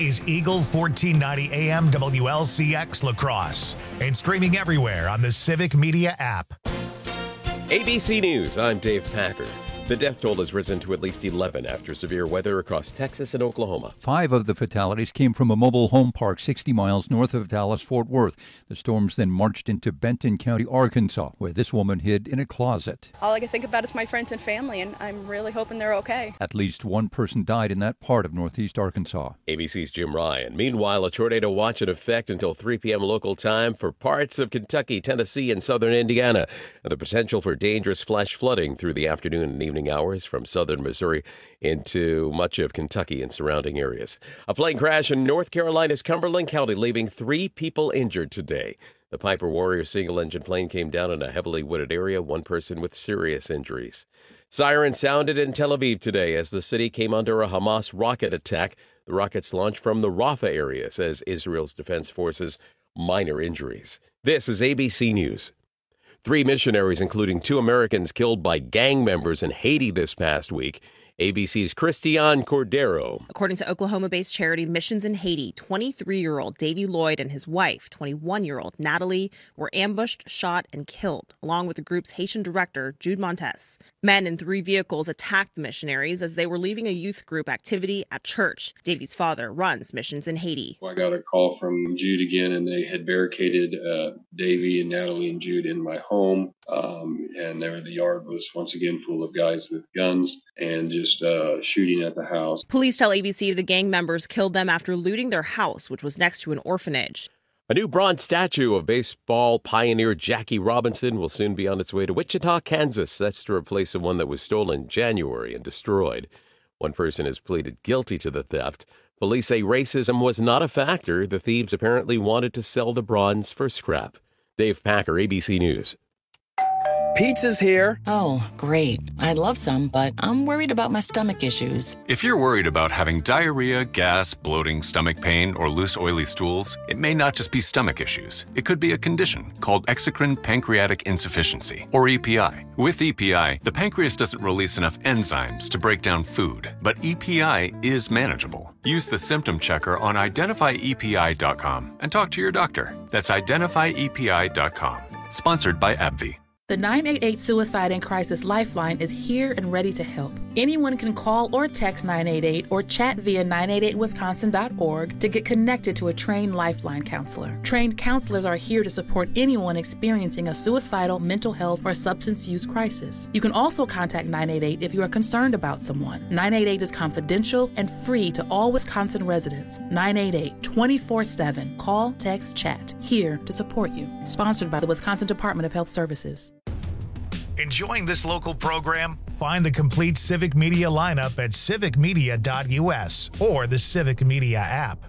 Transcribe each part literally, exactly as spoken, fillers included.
is Eagle fourteen ninety A M W L C X La Crosse and streaming everywhere on the Civic Media app. A B C News, I'm Dave Packer. The death toll has risen to at least eleven after severe weather across Texas and Oklahoma. Five of the fatalities came from a mobile home park sixty miles north of Dallas-Fort Worth. The storms then marched into Benton County, Arkansas, where this woman hid in a closet. All I can think about is my friends and family, and I'm really hoping they're okay. At least one person died in that part of northeast Arkansas. A B C's Jim Ryan. Meanwhile, a tornado watch in effect until three p.m. local time for parts of Kentucky, Tennessee, and southern Indiana. The potential for dangerous flash flooding through the afternoon and evening hours from southern Missouri into much of Kentucky and surrounding areas. A plane crash in North Carolina's Cumberland County, leaving three people injured today. The Piper Warrior single-engine plane came down in a heavily wooded area, one person with serious injuries. Sirens sounded in Tel Aviv today as the city came under a Hamas rocket attack. The rockets launched from the Rafah area, says Israel's defense forces. Minor injuries. This is A B C News. Three missionaries, including two Americans, killed by gang members in Haiti this past week. A B C's Christiane Cordero. According to Oklahoma-based charity Missions in Haiti, twenty-three-year-old Davy Lloyd and his wife, twenty-one-year-old Natalie, were ambushed, shot, and killed, along with the group's Haitian director, Jude Montes. Men in three vehicles attacked the missionaries as they were leaving a youth group activity at church. Davy's father runs Missions in Haiti. I got a call from Jude again, and they had barricaded uh, Davy and Natalie and Jude in my home. Um, and there, the yard was once again full of guys with guns and just uh, shooting at the house. Police tell A B C the gang members killed them after looting their house, which was next to an orphanage. A new bronze statue of baseball pioneer Jackie Robinson will soon be on its way to Wichita, Kansas. That's to replace the one that was stolen in January and destroyed. One person has pleaded guilty to the theft. Police say racism was not a factor. The thieves apparently wanted to sell the bronze for scrap. Dave Packer, A B C News. Pizza's here. Oh, great. I'd love some, but I'm worried about my stomach issues. If you're worried about having diarrhea, gas, bloating, stomach pain, or loose, oily stools, it may not just be stomach issues. It could be a condition called exocrine pancreatic insufficiency, or E P I. With E P I, the pancreas doesn't release enough enzymes to break down food, but E P I is manageable. Use the symptom checker on identify E P I dot com and talk to your doctor. That's identify E P I dot com. Sponsored by AbbVie. The nine eight eight Suicide and Crisis Lifeline is here and ready to help. Anyone can call or text nine eight eight or chat via nine eight eight wisconsin dot org to get connected to a trained Lifeline counselor. Trained counselors are here to support anyone experiencing a suicidal, mental health, or substance use crisis. You can also contact nine eight eight if you are concerned about someone. nine eight eight is confidential and free to all Wisconsin residents. nine eight eight, twenty-four seven. Call, text, chat. Here to support you. Sponsored by the Wisconsin Department of Health Services. Enjoying this local program? Find the complete Civic Media lineup at civic media dot u s or the Civic Media app.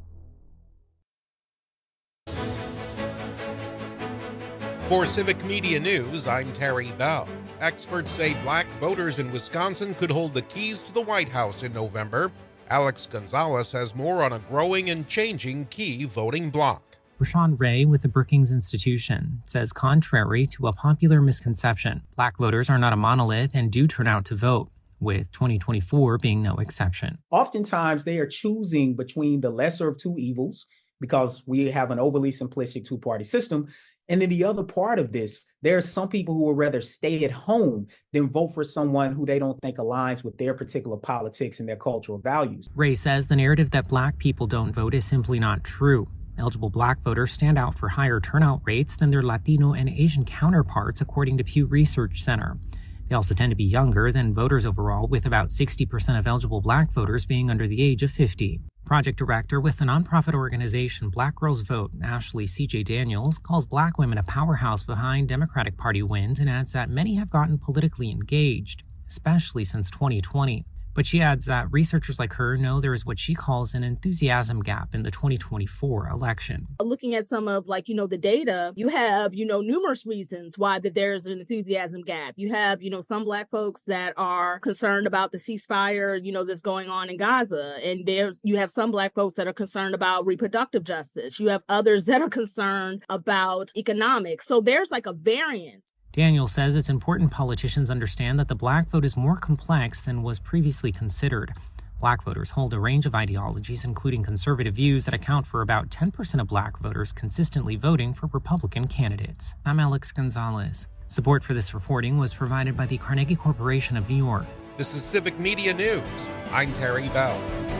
For Civic Media News, I'm Terry Bell. Experts say black voters in Wisconsin could hold the keys to the White House in November. Alex Gonzalez has more on a growing and changing key voting bloc. Rashawn Ray with the Brookings Institution says contrary to a popular misconception, black voters are not a monolith and do turn out to vote, with twenty twenty-four being no exception. Oftentimes, they are choosing between the lesser of two evils because we have an overly simplistic two-party system. And then the other part of this, there are some people who would rather stay at home than vote for someone who they don't think aligns with their particular politics and their cultural values. Ray says the narrative that black people don't vote is simply not true. Eligible black voters stand out for higher turnout rates than their Latino and Asian counterparts, according to Pew Research Center. They also tend to be younger than voters overall, with about sixty percent of eligible black voters being under the age of fifty. Project director with the nonprofit organization Black Girls Vote, Ashley C J Daniels, calls black women a powerhouse behind Democratic Party wins and adds that many have gotten politically engaged, especially since twenty twenty. But she adds that researchers like her know there is what she calls an enthusiasm gap in the twenty twenty-four election. Looking at some of like, you know, the data, you have, you know, numerous reasons why that there's an enthusiasm gap. You have, you know, some black folks that are concerned about the ceasefire, you know, that's going on in Gaza. And there's, you have some black folks that are concerned about reproductive justice. You have others that are concerned about economics. So there's like a variance. Daniel says it's important politicians understand that the black vote is more complex than was previously considered. Black voters hold a range of ideologies, including conservative views that account for about ten percent of black voters consistently voting for Republican candidates. I'm Alex Gonzalez. Support for this reporting was provided by the Carnegie Corporation of New York. This is Civic Media News. I'm Terry Bell.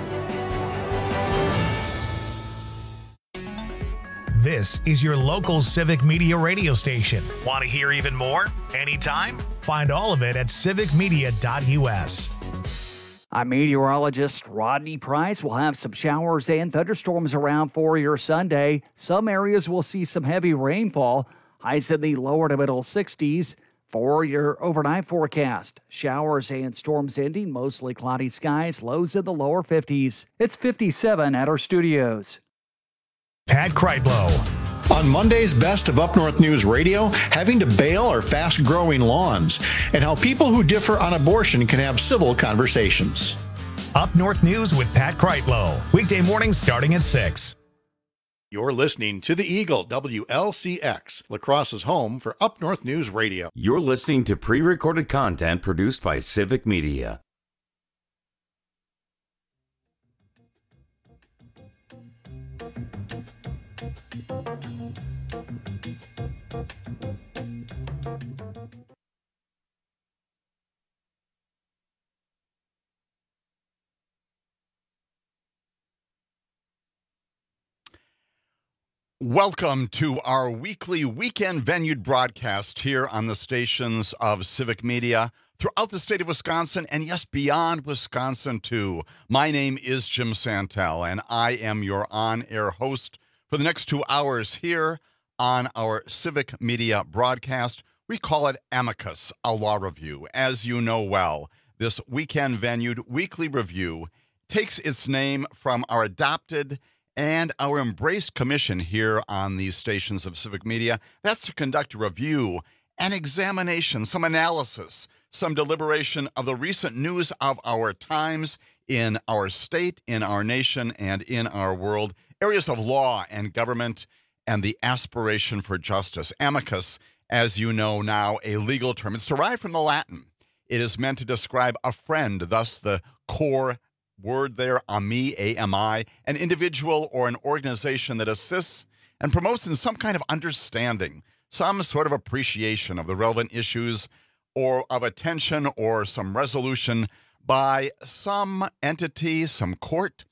This is your local Civic Media radio station. Want to hear even more? Anytime? Find all of it at civic media dot U S. I'm meteorologist Rodney Price. We'll have some showers and thunderstorms around for your Sunday. Some areas will see some heavy rainfall. Highs in the lower to middle sixties. For your overnight forecast, showers and storms ending, mostly cloudy skies, lows in the lower fifties. It's fifty-seven at our studios. Pat Kreitlow. On Monday's Best of Up North News Radio, having to bail our fast-growing lawns, and how people who differ on abortion can have civil conversations. Up North News with Pat Kreitlow. Weekday mornings starting at six. You're listening to the Eagle, W L C X, La Crosse's home for Up North News Radio. You're listening to pre-recorded content produced by Civic Media. Welcome to our weekly weekend venued broadcast here on the stations of Civic Media throughout the state of Wisconsin and, yes, beyond Wisconsin, too. My name is Jim Santel, and I am your on-air host for the next two hours here on our Civic Media broadcast. We call it Amicus, a law review. As you know well, this weekend venued weekly review takes its name from our adopted and our embraced commission here on these stations of Civic Media. That's to conduct a review, an examination, some analysis, some deliberation of the recent news of our times in our state, in our nation, and in our world, areas of law and government, and the aspiration for justice. Amicus, as you know now, a legal term. It's derived from the Latin. It is meant to describe a friend, thus the core word there, ami, A M I, an individual or an organization that assists and promotes in some kind of understanding, some sort of appreciation of the relevant issues or of attention or some resolution by some entity, some court,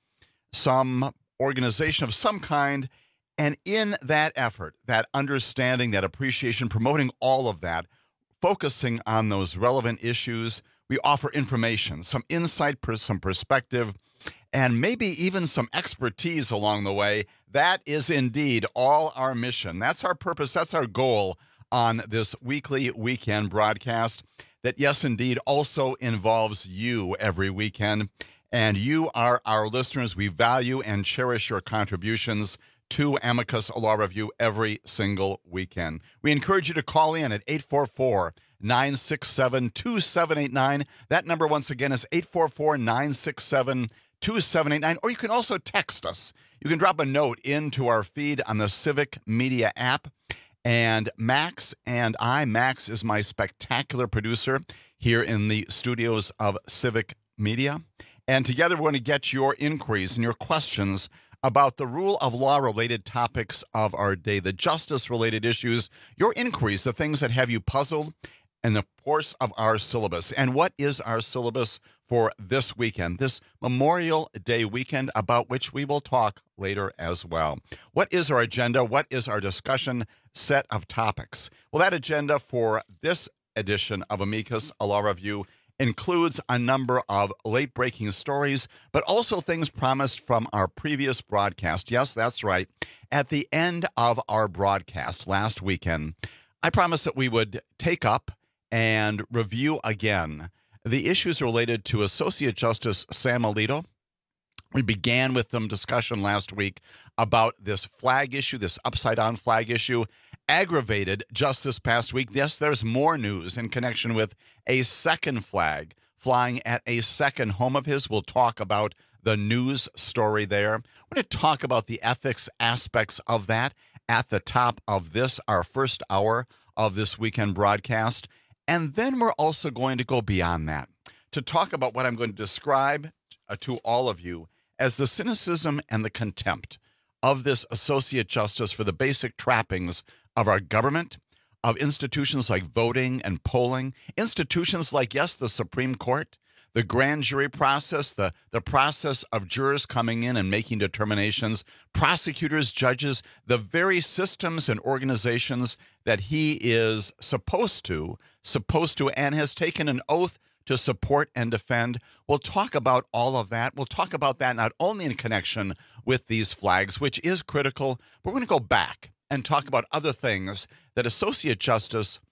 some organization of some kind. And in that effort, that understanding, that appreciation, promoting all of that, focusing on those relevant issues, we offer information, some insight, some perspective, and maybe even some expertise along the way. That is indeed all our mission. That's our purpose. That's our goal on this weekly weekend broadcast that, yes, indeed, also involves you every weekend. And you are our listeners. We value and cherish your contributions to Amicus, a law review, every single weekend. We encourage you to call in at eight four four, nine six seven, two seven eight nine. That number, once again, is eight four four, nine six seven, two seven eight nine. Or you can also text us. You can drop a note into our feed on the Civic Media app. And Max and I, Max is my spectacular producer here in the studios of Civic Media. And together we're going to get your inquiries and your questions about the rule of law-related topics of our day, the justice-related issues, your inquiries, the things that have you puzzled in the course of our syllabus. And what is our syllabus for this weekend, this Memorial Day weekend, about which we will talk later as well? What is our agenda? What is our discussion set of topics? Well, that agenda for this edition of Amicus, a law review, includes a number of late-breaking stories, but also things promised from our previous broadcast. Yes, that's right. At the end of our broadcast last weekend, I promised that we would take up and review again the issues related to Associate Justice Sam Alito. We began with some discussion last week about this flag issue, this upside-down flag issue, aggravated just this past week. Yes, there's more news in connection with a second flag flying at a second home of his. We'll talk about the news story there. We're going to talk about the ethics aspects of that at the top of this, our first hour of this weekend broadcast. And then we're also going to go beyond that to talk about what I'm going to describe uh, to all of you as the cynicism and the contempt of this associate justice for the basic trappings of our government, of institutions like voting and polling, institutions like, yes, the Supreme Court, the grand jury process, the, the process of jurors coming in and making determinations, prosecutors, judges, the very systems and organizations that he is supposed to, supposed to, and has taken an oath to support and defend. We'll talk about all of that. We'll talk about that not only in connection with these flags, which is critical, but we're going to go back and talk about other things that Associate Justice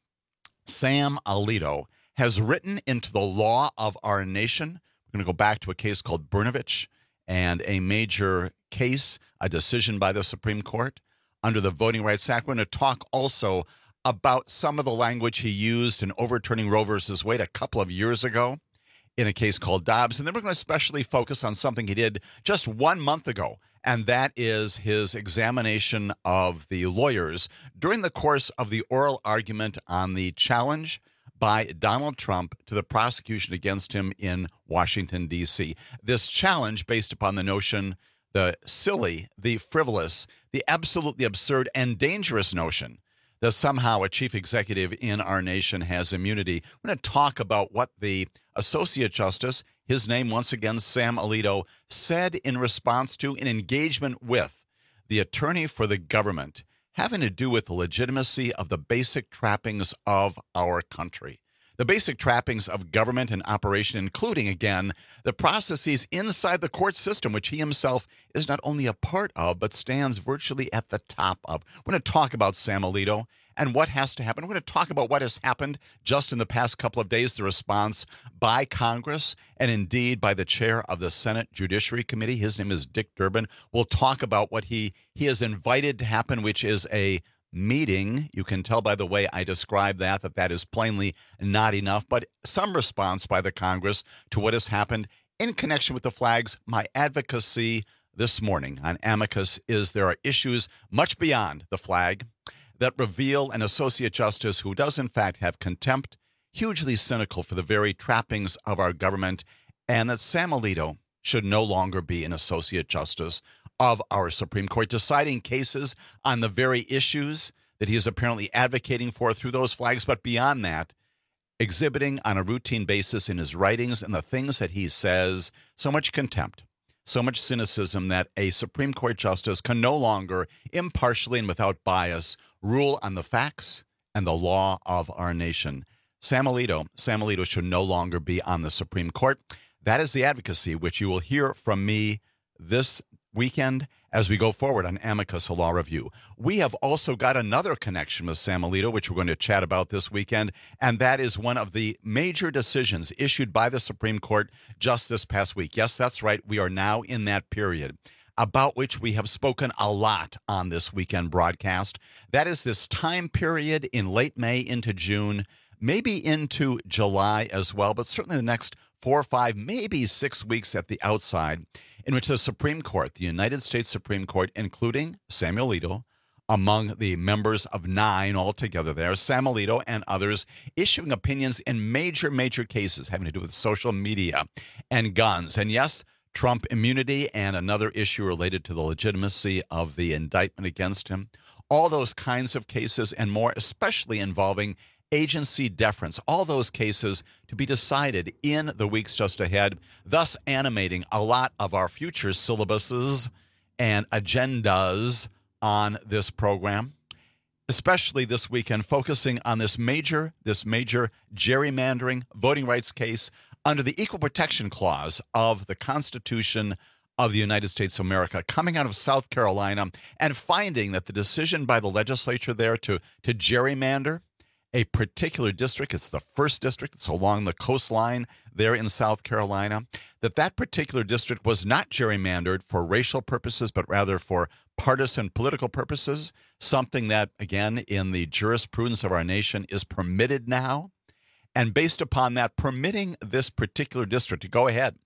Sam Alito has written into the law of our nation. We're going to go back to a case called Brnovich and a major case, a decision by the Supreme Court under the Voting Rights Act. We're going to talk also about some of the language he used in overturning Roe versus Wade a couple of years ago in a case called Dobbs. And then we're going to especially focus on something he did just one month ago, and that is his examination of the lawyers during the course of the oral argument on the challenge by Donald Trump to the prosecution against him in Washington, D C. This challenge based upon the notion, the silly, the frivolous, the absolutely absurd and dangerous notion that somehow a chief executive in our nation has immunity. We're going to talk about what the Associate Justice, his name once again, Sam Alito, said in response to an engagement with the attorney for the government having to do with the legitimacy of the basic trappings of our country. The basic trappings of government and operation, including, again, the processes inside the court system, which he himself is not only a part of, but stands virtually at the top of. We're going to talk about Sam Alito and what has to happen. We're going to talk about what has happened just in the past couple of days, the response by Congress and indeed by the chair of the Senate Judiciary Committee. His name is Dick Durbin. We'll talk about what he, he has invited to happen, which is a meeting. You can tell by the way I describe that, that that is plainly not enough, but some response by the Congress to what has happened in connection with the flags. My advocacy this morning on Amicus is there are issues much beyond the flag that reveal an Associate Justice who does in fact have contempt, hugely cynical for the very trappings of our government, and that Sam Alito should no longer be an Associate Justice of our Supreme Court, deciding cases on the very issues that he is apparently advocating for through those flags, but beyond that, exhibiting on a routine basis in his writings and the things that he says so much contempt, so much cynicism that a Supreme Court justice can no longer impartially and without bias rule on the facts and the law of our nation. Sam Alito, Sam Alito should no longer be on the Supreme Court. That is the advocacy which you will hear from me this weekend as we go forward on Amicus, a law review. We have also got another connection with Sam Alito, which we're going to chat about this weekend, and that is one of the major decisions issued by the Supreme Court just this past week. Yes, that's right. We are now in that period about which we have spoken a lot on this weekend broadcast. That is this time period in late May into June, maybe into July as well, but certainly the next four or five, maybe six weeks at the outside, in which the Supreme Court, the United States Supreme Court, including Samuel Alito, among the members of nine altogether there, Sam Alito and others, issuing opinions in major, major cases having to do with social media and guns. And yes, Trump immunity and another issue related to the legitimacy of the indictment against him. All those kinds of cases and more, especially involving agency deference, all those cases to be decided in the weeks just ahead, thus animating a lot of our future syllabuses and agendas on this program, especially this weekend, focusing on this major, this major gerrymandering voting rights case under the Equal Protection Clause of the Constitution of the United States of America, coming out of South Carolina and finding that the decision by the legislature there to, to gerrymander a particular district, it's the first district, it's along the coastline there in South Carolina, that that particular district was not gerrymandered for racial purposes, but rather for partisan political purposes, something that, again, in the jurisprudence of our nation is permitted now. And based upon that, permitting this particular district to go ahead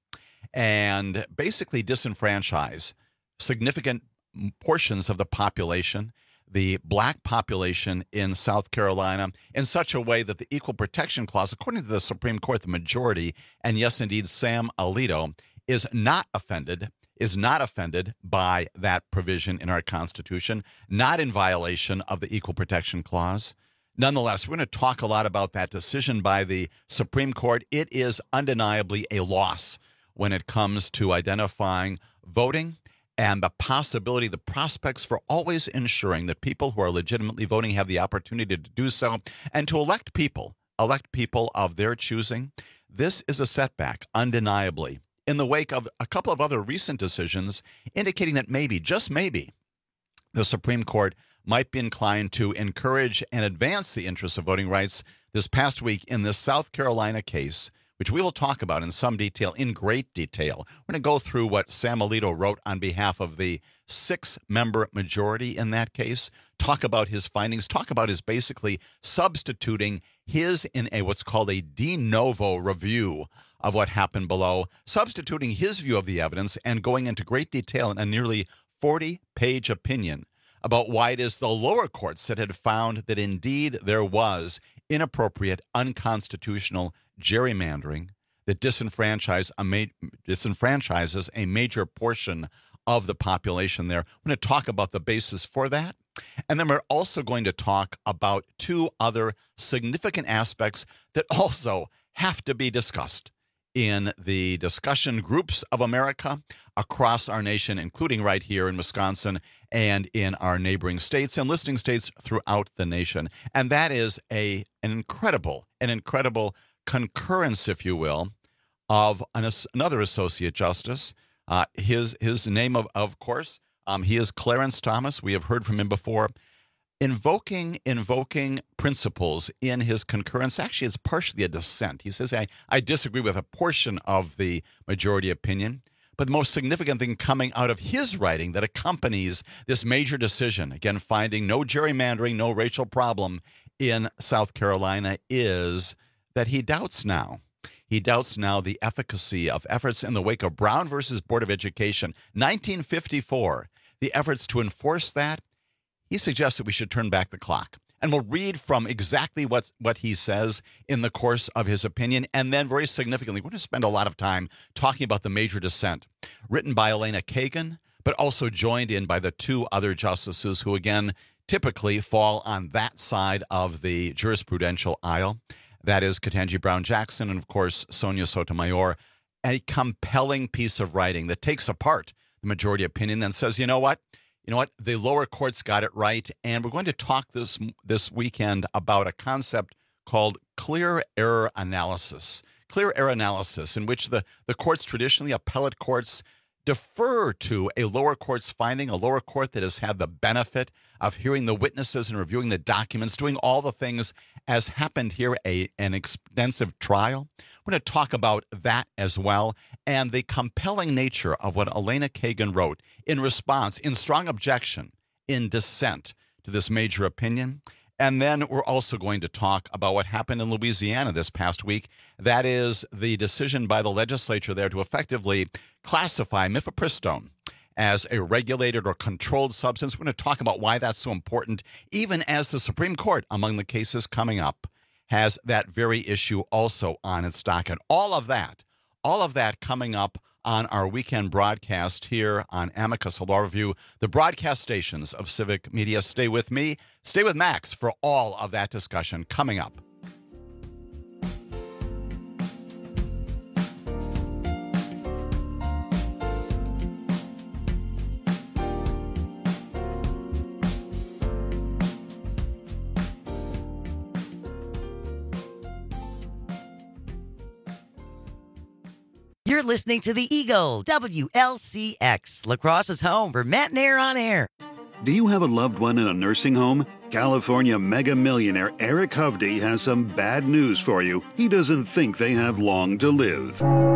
and basically disenfranchise significant portions of the population, the black population in South Carolina, in such a way that the Equal Protection Clause, according to the Supreme Court, the majority, and yes, indeed, Sam Alito, is not offended, is not offended by that provision in our Constitution, not in violation of the Equal Protection Clause. Nonetheless, we're going to talk a lot about that decision by the Supreme Court. It is undeniably a loss when it comes to identifying voting and the possibility, the prospects for always ensuring that people who are legitimately voting have the opportunity to do so and to elect people, elect people of their choosing. This is a setback, undeniably, in the wake of a couple of other recent decisions indicating that maybe, just maybe, the Supreme Court might be inclined to encourage and advance the interests of voting rights. This past week in this South Carolina case, which we will talk about in some detail, in great detail. We're going to go through what Sam Alito wrote on behalf of the six-member majority in that case, talk about his findings, talk about his basically substituting his in a what's called a de novo review of what happened below, substituting his view of the evidence and going into great detail in a nearly forty-page opinion about why it is the lower courts that had found that indeed there was inappropriate, unconstitutional gerrymandering that disenfranchise a ma- disenfranchises a major portion of the population there. We're going to talk about the basis for that. And then we're also going to talk about two other significant aspects that also have to be discussed in the discussion groups of America across our nation, including right here in Wisconsin and in our neighboring states and listening states throughout the nation. And that is a an incredible, an incredible concurrence, if you will, of an, another associate justice. Uh, his his name, of of course, um, he is Clarence Thomas. We have heard from him before. Invoking invoking principles in his concurrence. Actually, it's partially a dissent. He says, I, I disagree with a portion of the majority opinion, but the most significant thing coming out of his writing that accompanies this major decision, again, finding no gerrymandering, no racial problem in South Carolina, is that he doubts now. He doubts now the efficacy of efforts in the wake of Brown versus Board of Education, nineteen fifty-four, the efforts to enforce that. He suggests that we should turn back the clock. And we'll read from exactly what, what he says in the course of his opinion. And then, very significantly, we're going to spend a lot of time talking about the major dissent, written by Elena Kagan, but also joined in by the two other justices who, again, typically fall on that side of the jurisprudential aisle. That is Ketanji Brown Jackson and, of course, Sonia Sotomayor. A compelling piece of writing that takes apart the majority opinion, then says, you know what? You know what? The lower courts got it right, and we're going to talk this this weekend about a concept called clear error analysis. Clear error analysis, in which the, the courts, traditionally appellate courts, defer to a lower court's finding, a lower court that has had the benefit of hearing the witnesses and reviewing the documents, doing all the things as happened here, a, an extensive trial. We're going to talk about that as well, and the compelling nature of what Elena Kagan wrote in response, in strong objection, in dissent to this major opinion. And then we're also going to talk about what happened in Louisiana this past week. That is the decision by the legislature there to effectively classify mifepristone as a regulated or controlled substance. We're going to talk about why that's so important, even as the Supreme Court, among the cases coming up, has that very issue also on its docket. All of that, all of that coming up on our weekend broadcast here on Amicus Law Review, the broadcast stations of Civic Media. Stay with me, stay with Max for all of that discussion coming up. You're listening to The Eagle, W L C X, La Crosse's home for Matt and Air on Air. Do you have a loved one in a nursing home? California mega millionaire Eric Hovde has some bad news for you. He doesn't think they have long to live.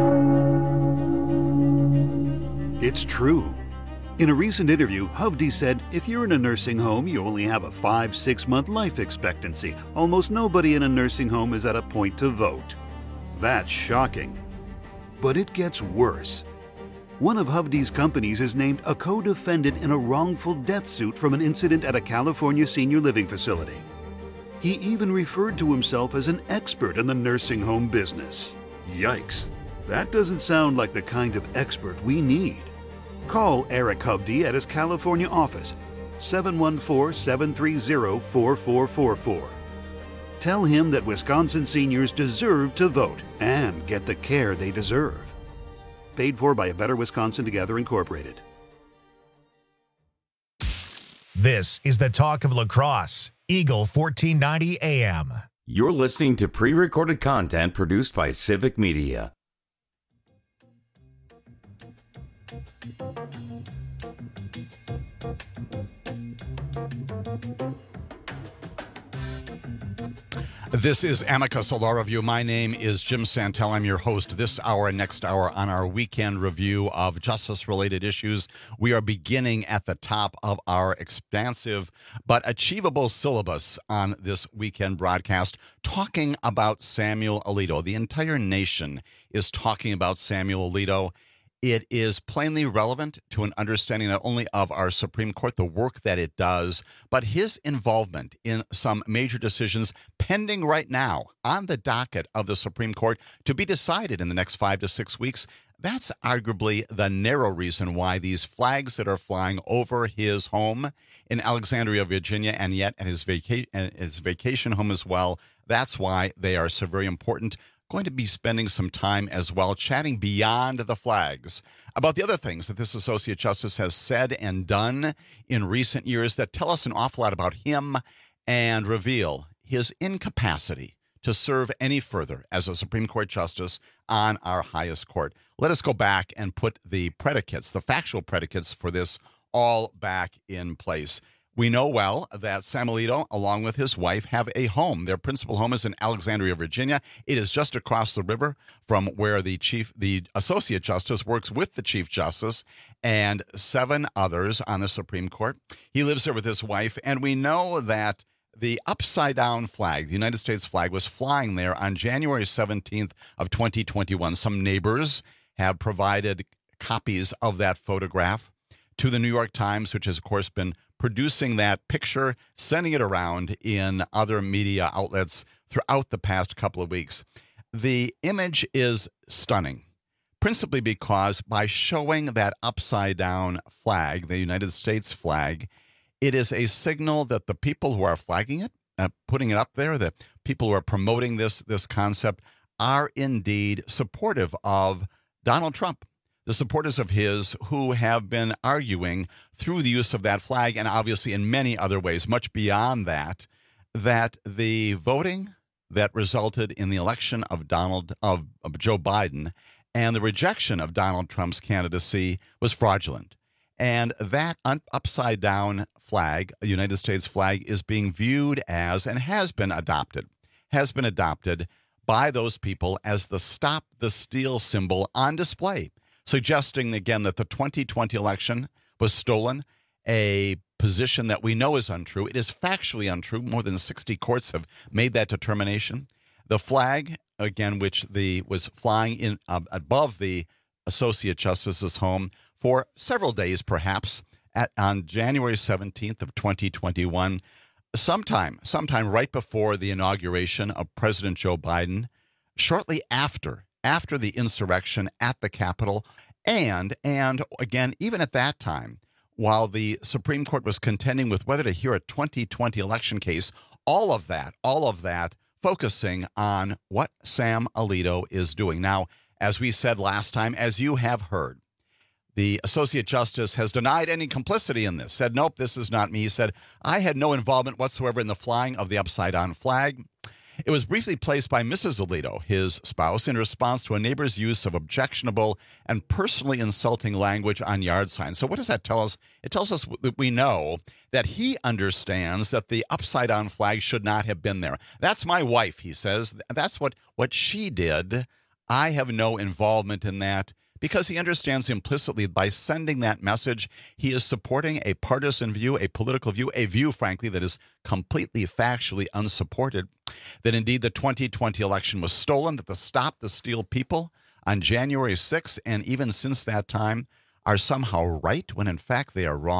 It's true. In a recent interview, Hovde said, if you're in a nursing home, you only have a five, six month life expectancy. Almost nobody in a nursing home is at a point to vote. That's shocking. But it gets worse. One of Hovde's companies is named a co-defendant in a wrongful death suit from an incident at a California senior living facility. He even referred to himself as an expert in the nursing home business. Yikes. That doesn't sound like the kind of expert we need. Call Eric Hovde at his California office, seven one four, seven three zero, four four four four. Tell him that Wisconsin seniors deserve to vote and get the care they deserve. Paid for by A Better Wisconsin Together, Incorporated. This is the Talk of La Crosse, Eagle fourteen ninety A M. You're listening to pre-recorded content produced by Civic Media. This is Amicus, a law review. My name is Jim Santel. I'm your host this hour and next hour on our weekend review of justice-related issues. We are beginning at the top of our expansive but achievable syllabus on this weekend broadcast, talking about Samuel Alito. The entire nation is talking about Samuel Alito. It is plainly relevant to an understanding not only of our Supreme Court, the work that it does, but his involvement in some major decisions pending right now on the docket of the Supreme Court to be decided in the next five to six weeks. That's arguably the narrow reason why these flags that are flying over his home in Alexandria, Virginia, and yet at his, vaca- his vacation home as well, that's why they are so very important. Going to be spending some time as well chatting beyond the flags about the other things that this Associate Justice has said and done in recent years that tell us an awful lot about him and reveal his incapacity to serve any further as a Supreme Court Justice on our highest court. Let us go back and put the predicates, the factual predicates for this all back in place. We know well that Sam Alito, along with his wife, have a home. Their principal home is in Alexandria, Virginia. It is just across the river from where the chief, the Associate Justice works with the Chief Justice and seven others on the Supreme Court. He lives there with his wife, and we know that the upside-down flag, the United States flag, was flying there on January seventeenth of twenty twenty-one. Some neighbors have provided copies of that photograph to the New York Times, which has, of course, been producing that picture, sending it around in other media outlets throughout the past couple of weeks. The image is stunning, principally because by showing that upside-down flag, the United States flag, it is a signal that the people who are flagging it, uh, putting it up there, the people who are promoting this, this concept, are indeed supportive of Donald Trump. The supporters of his who have been arguing through the use of that flag and obviously in many other ways, much beyond that, that the voting that resulted in the election of Donald of, of Joe Biden and the rejection of Donald Trump's candidacy was fraudulent. And that un- upside down flag, a United States flag, is being viewed as and has been adopted, has been adopted by those people as the Stop the Steal symbol on display, suggesting, again, that the twenty twenty election was stolen, a position that we know is untrue. It is factually untrue. More than sixty courts have made that determination. The flag, again, which the was flying in uh, above the Associate Justice's home for several days, perhaps, at, on January seventeenth of twenty twenty-one, sometime, sometime right before the inauguration of President Joe Biden, shortly after after the insurrection at the Capitol, and, and again, even at that time, while the Supreme Court was contending with whether to hear a twenty twenty election case, all of that, all of that focusing on what Sam Alito is doing. Now, as we said last time, as you have heard, the Associate Justice has denied any complicity in this, said, nope, this is not me. He said, I had no involvement whatsoever in the flying of the upside-down flag. It was briefly placed by Missus Alito, his spouse, in response to a neighbor's use of objectionable and personally insulting language on yard signs. So what does that tell us? It tells us that we know that he understands that the upside-down flag should not have been there. That's my wife, he says. That's what, what she did. I have no involvement in that. Because he understands implicitly by sending that message, he is supporting a partisan view, a political view, a view, frankly, that is completely factually unsupported, that indeed the twenty twenty election was stolen, that the Stop the Steal people on January sixth, and even since that time, are somehow right when in fact they are wrong.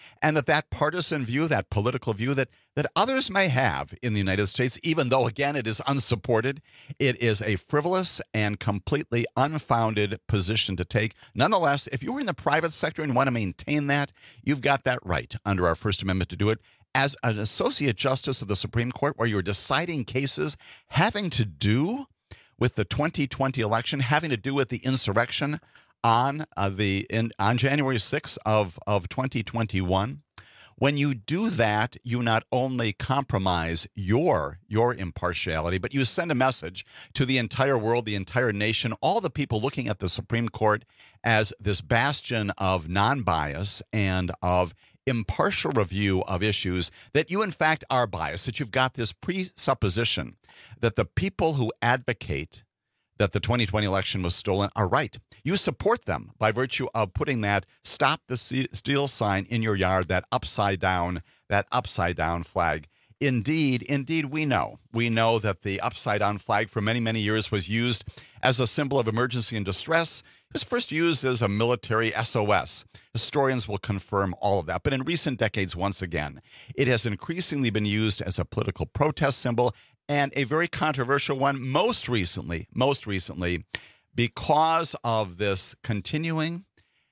and that that partisan view, that political view that, that others may have in the United States, even though, again, it is unsupported, it is a frivolous and completely unfounded position to take. Nonetheless, if you're in the private sector and want to maintain that, you've got that right under our First Amendment to do it. As an associate justice of the Supreme Court, where you're deciding cases having to do with the twenty twenty election, having to do with the insurrection on uh, the in, on January sixth of, of twenty twenty-one, when you do that, you not only compromise your your impartiality, but you send a message to the entire world, the entire nation, all the people looking at the Supreme Court as this bastion of non-bias and of impartial review of issues, that you in fact are biased, that you've got this presupposition that the people who advocate that the twenty twenty election was stolen are right. You support them by virtue of putting that "Stop the Steal" sign in your yard, that upside down, that upside down flag. Indeed, indeed, we know. We know that the upside down flag for many, many years was used as a symbol of emergency and distress. It was first used as a military S O S. Historians will confirm all of that. But in recent decades, once again, it has increasingly been used as a political protest symbol, and a very controversial one most recently, most recently, because of this continuing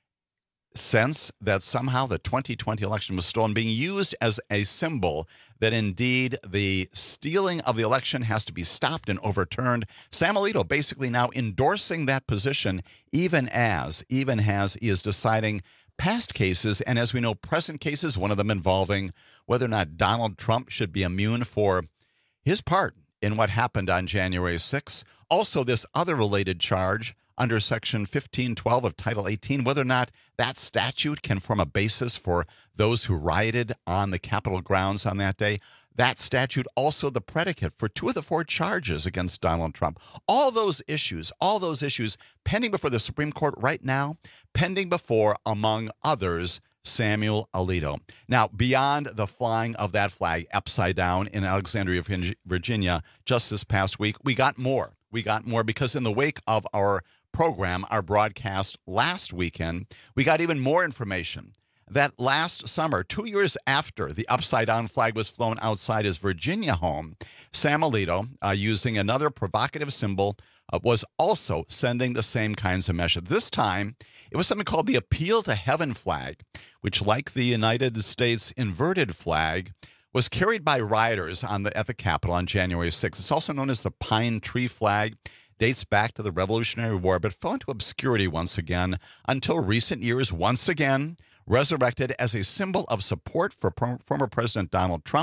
sense that somehow the twenty twenty election was stolen, being used as a symbol that indeed the stealing of the election has to be stopped and overturned. Sam Alito basically now endorsing that position, even as, even as he is deciding past cases, and as we know, present cases, one of them involving whether or not Donald Trump should be immune for his part in what happened on January sixth. Also, this other related charge under Section fifteen twelve of Title eighteen, whether or not that statute can form a basis for those who rioted on the Capitol grounds on that day. That statute also the predicate for two of the four charges against Donald Trump. All those issues, all those issues pending before the Supreme Court right now, pending before, among others, Samuel Alito. Now, beyond the flying of that flag upside down in Alexandria, Virginia, just this past week, we got more. We got more because in the wake of our program, our broadcast last weekend, we got even more information that last summer, two years after the upside-down flag was flown outside his Virginia home, Sam Alito, uh, using another provocative symbol, uh, was also sending the same kinds of messages. This time, it was something called the Appeal to Heaven flag, which, like the United States inverted flag, was carried by rioters on the, at the Capitol on January sixth. It's also known as the Pine Tree flag. Dates back to the Revolutionary War, but fell into obscurity once again until recent years, once again resurrected as a symbol of support for pro- former President Donald Trump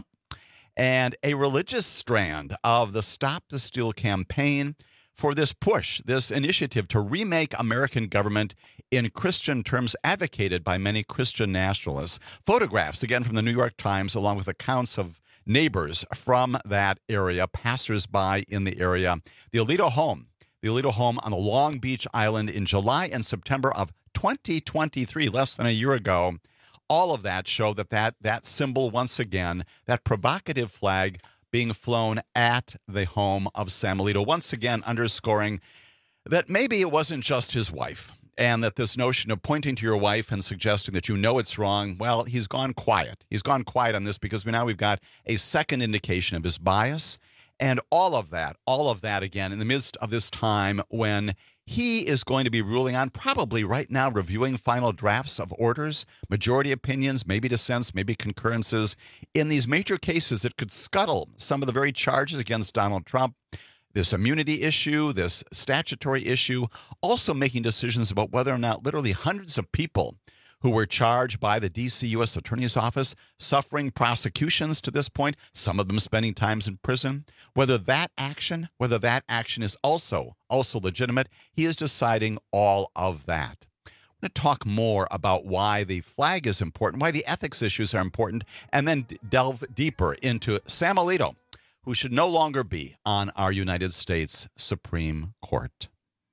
and a religious strand of the Stop the Steal campaign for this push, this initiative to remake American government in Christian terms, advocated by many Christian nationalists. Photographs, again, from the New York Times, along with accounts of neighbors from that area, passersby in the area. The Alito home, the Alito home on the Long Beach Island in July and September of twenty twenty-three, less than a year ago. All of that show that that, that symbol, once again, that provocative flag being flown at the home of Sam Alito, once again underscoring that maybe it wasn't just his wife, and that this notion of pointing to your wife and suggesting that you know it's wrong, well, he's gone quiet. He's gone quiet on this because we now we've got a second indication of his bias. And all of that, all of that, again, in the midst of this time when he is going to be ruling on, probably right now, reviewing final drafts of orders, majority opinions, maybe dissents, maybe concurrences, in these major cases that could scuttle some of the very charges against Donald Trump, this immunity issue, this statutory issue, also making decisions about whether or not literally hundreds of people who were charged by the D C U S Attorney's Office, suffering prosecutions to this point, some of them spending times in prison, whether that action, whether that action is also, also legitimate. He is deciding all of that. I'm going to talk more about why the flag is important, why the ethics issues are important, and then delve deeper into Sam Alito, who should no longer be on our United States Supreme Court.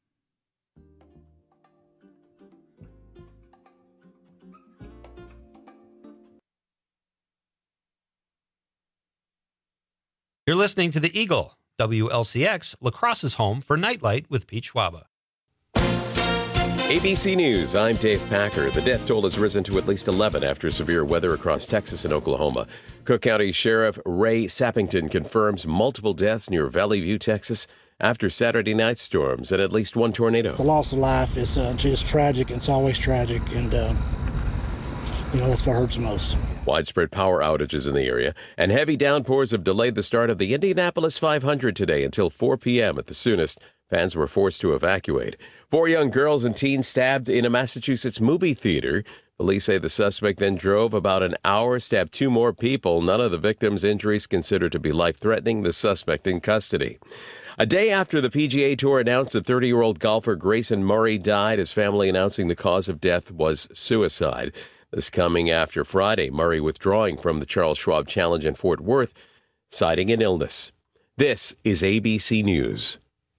You're listening to The Eagle, W L C X, La Crosse's home for Nightlight with Pete Schwaba. A B C News, I'm Dave Packer. The death toll has risen to at least eleven after severe weather across Texas and Oklahoma. Cook County Sheriff Ray Sappington confirms multiple deaths near Valley View, Texas, after Saturday night storms and at least one tornado. The loss of life is uh, just tragic. It's always tragic, and uh, you know, that's what hurts the most. Widespread power outages in the area, and heavy downpours have delayed the start of the Indianapolis five hundred today until four p.m. at the soonest. Fans were forced to evacuate. Four young girls and teens stabbed in a Massachusetts movie theater. Police say the suspect then drove about an hour, stabbed two more people. None of the victims' injuries considered to be life-threatening. The suspect in custody. A day after the P G A Tour announced that thirty-year-old golfer Grayson Murray died, his family announcing the cause of death was suicide. This coming after Friday, Murray withdrawing from the Charles Schwab Challenge in Fort Worth, citing an illness. This is A B C News.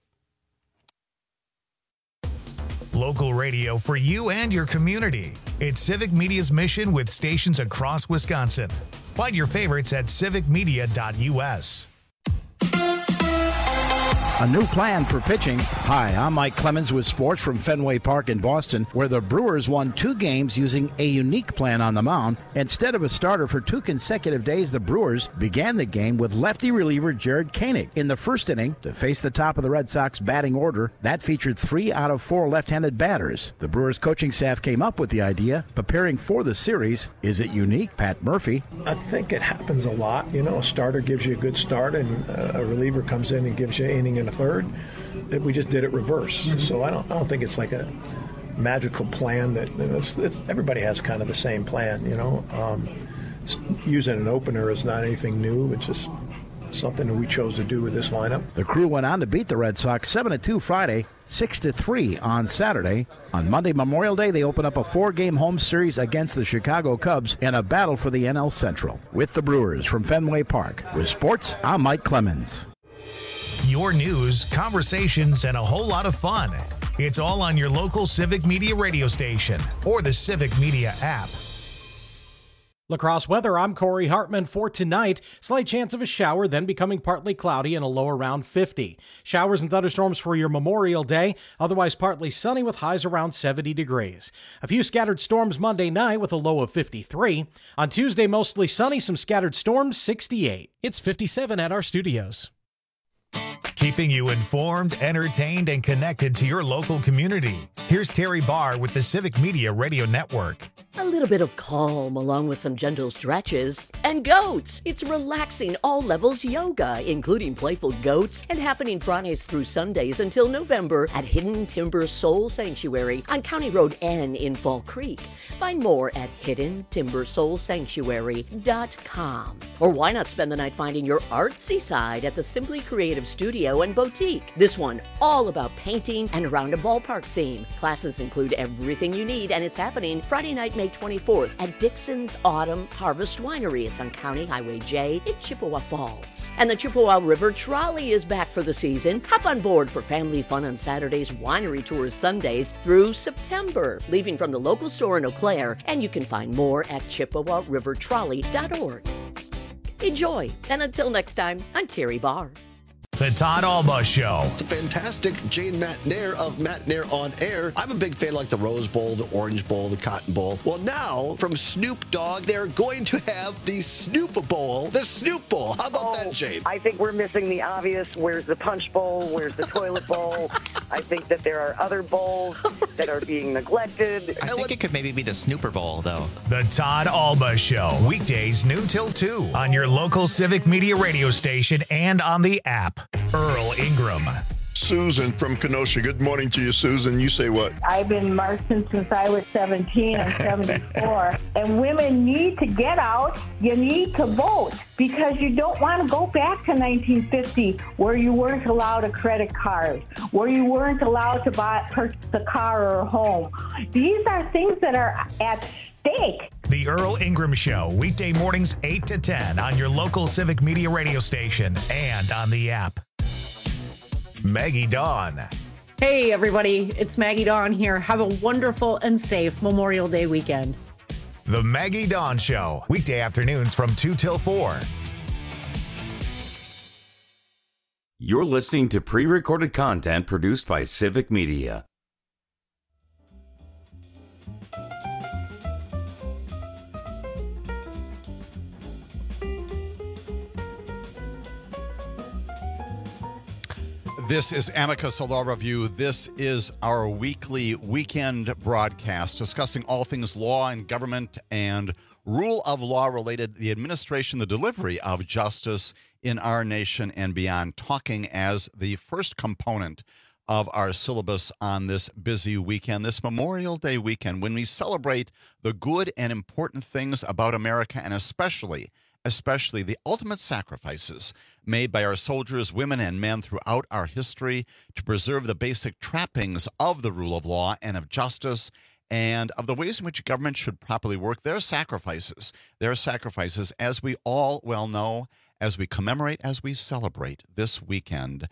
Local radio for you and your community. It's Civic Media's mission with stations across Wisconsin. Find your favorites at civic media dot u s. A new plan for pitching. Hi, I'm Mike Clemens with sports from Fenway Park in Boston, where the Brewers won two games using a unique plan on the mound. Instead of a starter for two consecutive days, the Brewers began the game with lefty reliever Jared Koenig in the first inning to face the top of the Red Sox batting order. That featured three out of four left-handed batters. The Brewers coaching staff came up with the idea, preparing for the series. Is it unique? Pat Murphy. I think it happens a lot. You know, a starter gives you a good start, and a reliever comes in and gives you an inning and a third. We just did it reverse. Mm-hmm. So I don't I don't think it's like a magical plan that you know, it's, it's, everybody has kind of the same plan, you know. Um, using an opener is not anything new. It's just something that we chose to do with this lineup. The Crew went on to beat the Red Sox seven to two Friday, six to three on Saturday. On Monday, Memorial Day, they open up a four-game home series against the Chicago Cubs in a battle for the N L Central. With the Brewers from Fenway Park. With sports, I'm Mike Clemens. Your news, conversations, and a whole lot of fun. It's all on your local Civic Media radio station or the Civic Media app. La Crosse weather, I'm Corey Hartman. For tonight, slight chance of a shower, then becoming partly cloudy and a low around fifty. Showers and thunderstorms for your Memorial Day, otherwise partly sunny with highs around seventy degrees. A few scattered storms Monday night with a low of fifty-three. On Tuesday, mostly sunny, some scattered storms, sixty-eight. It's fifty-seven at our studios. Keeping you informed, entertained, and connected to your local community. Here's Terry Barr with the Civic Media Radio Network. A little bit of calm along with some gentle stretches. And goats! It's relaxing all levels yoga, including playful goats, and happening Fridays through Sundays until November at Hidden Timber Soul Sanctuary on County Road N in Fall Creek. Find more at hidden timber soul sanctuary dot com. Or why not spend the night finding your artsy side at the Simply Creative Studio and Boutique. This one all about painting and around a ballpark theme. Classes include everything you need, and it's happening Friday night, May twenty-fourth at Dixon's Autumn Harvest Winery. It's on County Highway J in Chippewa Falls. And the Chippewa River Trolley is back for the season. Hop on board for family fun on Saturdays, winery tours Sundays through September, leaving from the local store in Eau Claire, and you can find more at chippewa river trolley dot org. Enjoy, and until next time, I'm Terry Barr. The Todd Alba Show. It's a fantastic Jane McNair of McNair on Air. I'm a big fan like the Rose Bowl, the Orange Bowl, the Cotton Bowl. Well, now, from Snoop Dogg, they're going to have the Snoop Bowl, the Snoop Bowl. How about oh, that, Jane? I think we're missing the obvious. Where's the Punch Bowl? Where's the Toilet Bowl? I think that there are other bowls that are being neglected. I think it could maybe be the Snooper Bowl, though. The Todd Alba Show. Weekdays, noon till two on your local Civic Media radio station and on the app. Earl Ingram. Susan from Kenosha. Good morning to you, Susan. You say what? I've been marching since I was seventeen. I'm seventy-four. And women need to get out. You need to vote because you don't want to go back to nineteen fifty where you weren't allowed a credit card, where you weren't allowed to buy purchase a car or a home. These are things that are at stake. The Earl Ingram Show, weekday mornings eight to ten on your local Civic Media radio station and on the app. Maggie Dawn. Hey, everybody. It's Maggie Dawn here. Have a wonderful and safe Memorial Day weekend. The Maggie Dawn Show, weekday afternoons from two till four. You're listening to pre-recorded content produced by Civic Media. This is Amicus, a law review. This is our weekly weekend broadcast discussing all things law and government and rule of law related, the administration, the delivery of justice in our nation and beyond, talking as the first component of our syllabus on this busy weekend, this Memorial Day weekend, when we celebrate the good and important things about America, and especially especially the ultimate sacrifices made by our soldiers, women, and men throughout our history to preserve the basic trappings of the rule of law and of justice and of the ways in which government should properly work. Their sacrifices, their sacrifices, as we all well know, as we commemorate, as we celebrate this weekend,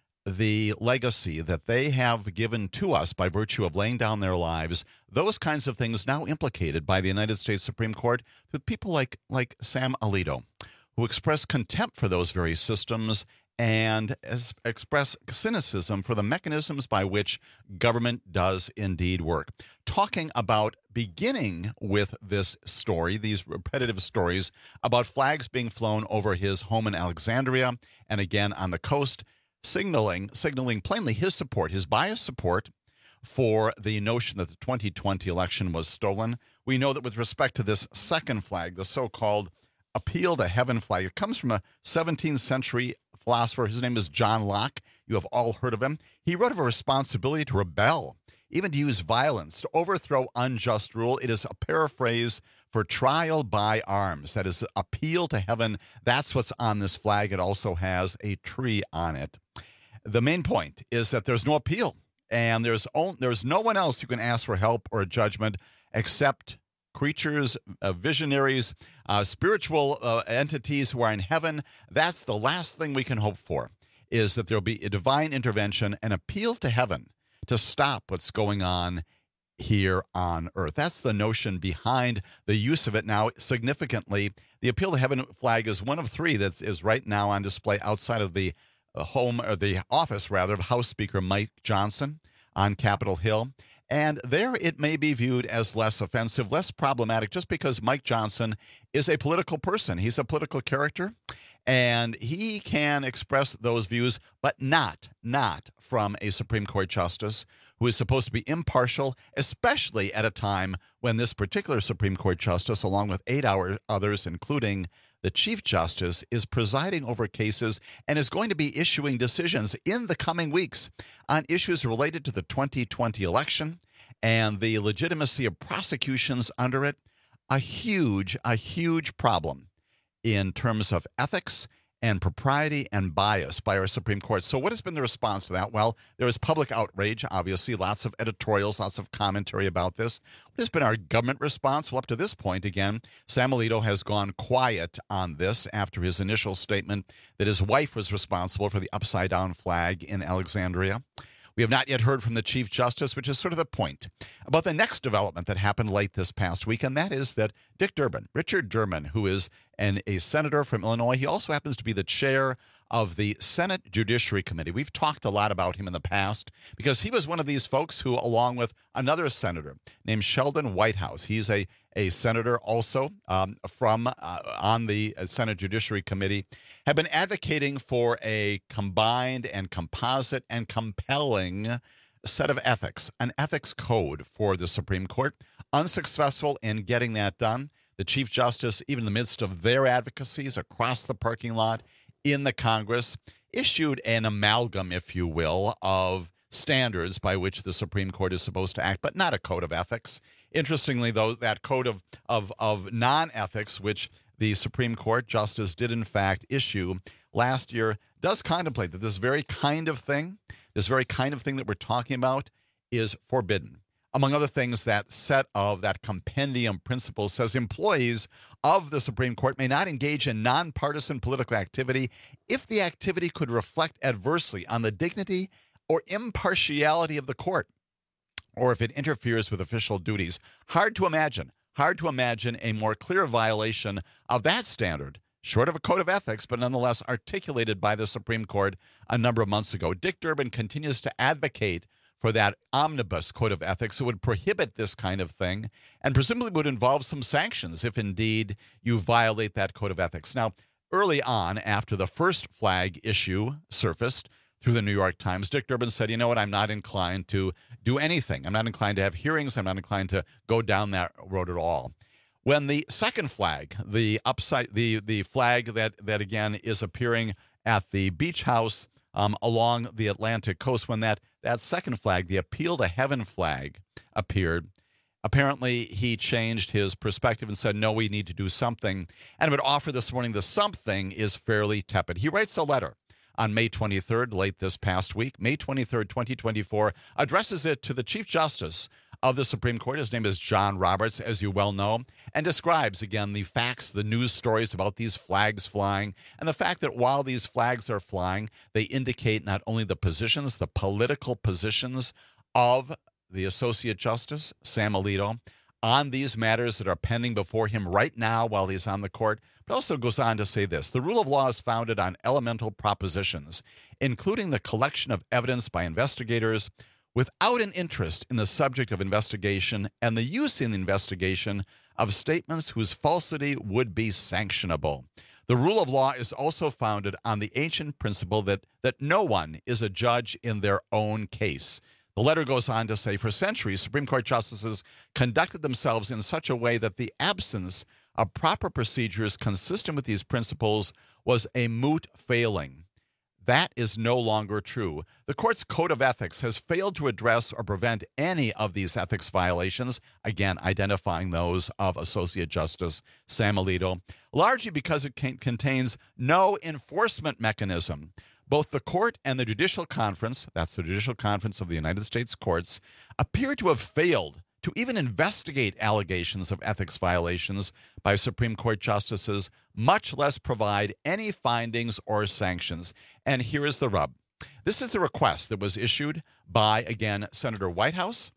the legacy that they have given to us by virtue of laying down their lives, those kinds of things now implicated by the United States Supreme Court with people like, like Sam Alito, who express contempt for those very systems and as, express cynicism for the mechanisms by which government does indeed work. Talking about beginning with this story, these repetitive stories about flags being flown over his home in Alexandria and again on the coast, signaling signaling plainly his support, his biased support for the notion that the twenty twenty election was stolen. We know that with respect to this second flag, the so-called appeal to heaven flag, it comes from a seventeenth century philosopher. His name is John Locke. You have all heard of him. He wrote of a responsibility to rebel, even to use violence, to overthrow unjust rule. It is a paraphrase for trial by arms. That is appeal to heaven. That's what's on this flag. It also has a tree on it. The main point is that there's no appeal, and there's only, there's no one else who can ask for help or judgment except creatures, uh, visionaries, uh, spiritual uh, entities who are in heaven. That's the last thing we can hope for, is that there'll be a divine intervention, an appeal to heaven to stop what's going on here on earth. That's the notion behind the use of it now. Significantly, the appeal to heaven flag is one of three that is right now on display outside of the home, or the office rather, of House Speaker Mike Johnson on Capitol Hill. And there it may be viewed as less offensive, less problematic, just because Mike Johnson is a political person. He's a political character, and he can express those views, but not, not from a Supreme Court justice who is supposed to be impartial, especially at a time when this particular Supreme Court justice, along with eight hour others, including the Chief Justice, is presiding over cases and is going to be issuing decisions in the coming weeks on issues related to the twenty twenty election and the legitimacy of prosecutions under it. A huge, a huge problem in terms of ethics and propriety and bias by our Supreme Court. So what has been the response to that? Well, there is public outrage, obviously, lots of editorials, lots of commentary about this. What has been our government response? Well, up to this point, again, Sam Alito has gone quiet on this after his initial statement that his wife was responsible for the upside-down flag in Alexandria. We have not yet heard from the Chief Justice, which is sort of the point about the next development that happened late this past week, and that is that Dick Durbin, Richard Durbin, who is an, a senator from Illinois, he also happens to be the chair of the Senate Judiciary Committee. We've talked a lot about him in the past because he was one of these folks who, along with another senator named Sheldon Whitehouse, he's a, a senator also um, from uh, on the Senate Judiciary Committee, have been advocating for a combined and composite and compelling set of ethics, an ethics code for the Supreme Court. Unsuccessful in getting that done. The Chief Justice, even in the midst of their advocacies across the parking lot in the Congress, issued an amalgam, if you will, of standards by which the Supreme Court is supposed to act, but not a code of ethics. Interestingly, though, that code of, of, of non-ethics, which the Supreme Court Justice did in fact issue last year, does contemplate that this very kind of thing, this very kind of thing that we're talking about is forbidden. Among other things, that set of that compendium principle says employees of the Supreme Court may not engage in nonpartisan political activity if the activity could reflect adversely on the dignity or impartiality of the court, or if it interferes with official duties. Hard to imagine, hard to imagine a more clear violation of that standard, short of a code of ethics, but nonetheless articulated by the Supreme Court a number of months ago. Dick Durbin continues to advocate for that omnibus code of ethics that would prohibit this kind of thing and presumably would involve some sanctions if indeed you violate that code of ethics. Now, early on, after the first flag issue surfaced, through the New York Times. Dick Durbin said, you know what, I'm not inclined to do anything. I'm not inclined to have hearings. I'm not inclined to go down that road at all. When the second flag, the upside, the the flag that, that again is appearing at the beach house um, along the Atlantic coast, when that, that second flag, the Appeal to Heaven flag, appeared, apparently he changed his perspective and said, no, we need to do something. And I would offer this morning the something is fairly tepid. He writes a letter on May twenty-third, late this past week, May twenty-third, twenty twenty-four, addresses it to the Chief Justice of the Supreme Court. His name is John Roberts, as you well know, and describes, again, the facts, the news stories about these flags flying, and the fact that while these flags are flying, they indicate not only the positions, the political positions of the Associate Justice, Sam Alito, on these matters that are pending before him right now while he's on the court, but also goes on to say this: the rule of law is founded on elemental propositions, including the collection of evidence by investigators without an interest in the subject of investigation and the use in the investigation of statements whose falsity would be sanctionable. The rule of law is also founded on the ancient principle that, that no one is a judge in their own case. The letter goes on to say, for centuries, Supreme Court justices conducted themselves in such a way that the absence of proper procedures consistent with these principles was a moot failing. That is no longer true. The court's code of ethics has failed to address or prevent any of these ethics violations, again, identifying those of Associate Justice Sam Alito, largely because it can- contains no enforcement mechanism. Both the court and the Judicial Conference, that's the Judicial Conference of the United States Courts, appear to have failed to even investigate allegations of ethics violations by Supreme Court justices, much less provide any findings or sanctions. And here is the rub. This is the request that was issued by, again, Senator Whitehouse